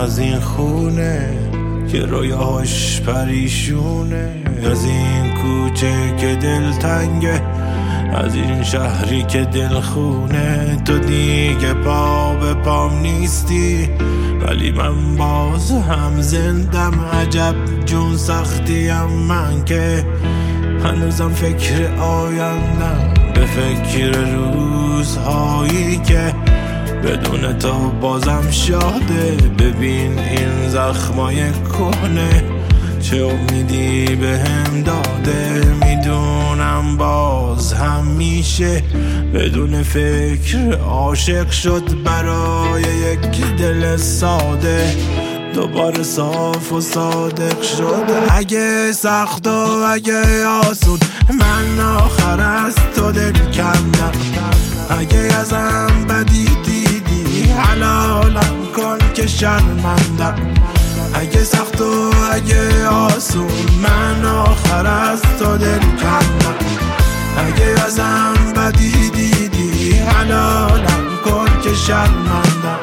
از این خونه که رویاش پریشونه، از این کوچه که دلتنگه، از این شهری که دلخونه. تو دیگه پا به پام نیستی ولی من باز هم زندم. عجب جون سختیم من که هنوزم فکر آیندم، به فکر روزهایی که بدون تو بازم شاده. ببین این زخمای کهنه چه امیدی به هم داده. میدونم باز هم میشه بدون فکر عاشق شد برای یک دل ساده، دوباره صاف و صادق شد. اگه سخت و اگه آسون من آخر از تو دل کندم، اگه ازم بدی دیدی حلالم کن که شرمندم. اگه سخت و اگه آسون من آخر از تو دل کندم، اگه ازم بدی دیدی حلالم کن که شرمندم.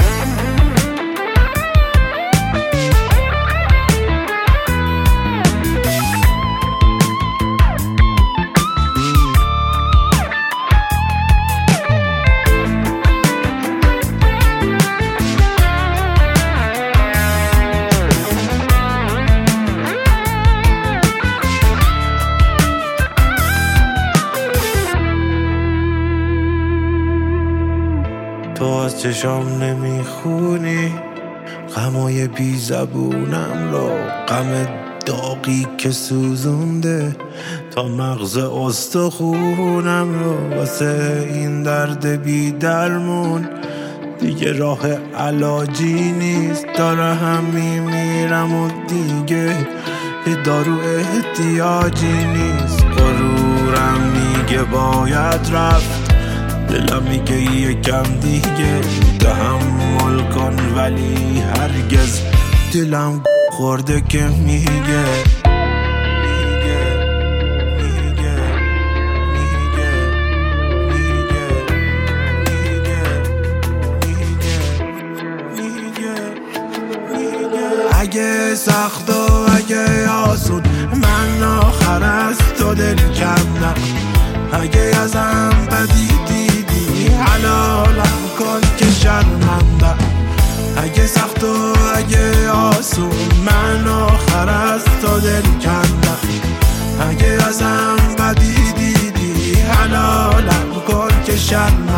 تو از چشام نمیخونی غمای بی زبونم رو، غم داغی که سوزونده تا مغز استخونم رو. واسه این درد بی درمون دیگه راه علاجی نیست، داره هم میمیرم و دیگه یه دارو احتیاجی نیست. غرورم میگه باید رفت، دلم میگه یکم دیگه تحمل کن، ولی هرگز دلم خورده که میگه اگه سخت و اگه آسون من آخر از تو دل کندم، اگه ازم بدی دیدی حلالم کن که شرمندم. اگه سخت و اگه آسون من آخر از تو دل کندم، اگه ازم بدی دیدی حلالم کن که شرمندم.